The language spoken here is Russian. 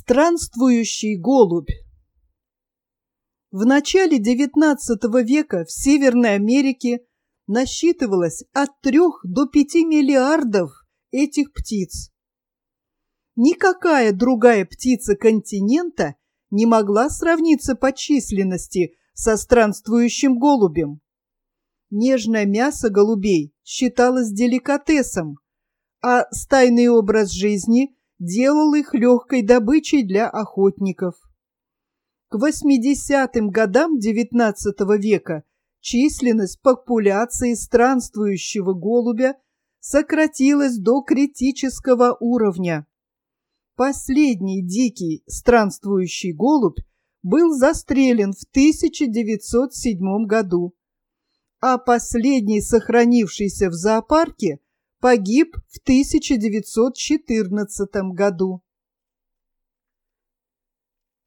Странствующий голубь. В начале XIX века в Северной Америке насчитывалось от 3 до 5 миллиардов этих птиц. Никакая другая птица континента не могла сравниться по численности со странствующим голубем. Нежное мясо голубей считалось деликатесом, а стайный образ жизни делал их легкой добычей для охотников. К 80-м годам XIX века численность популяции странствующего голубя сократилась до критического уровня. Последний дикий странствующий голубь был застрелен в 1907 году, а последний, сохранившийся в зоопарке, погиб в 1914 году.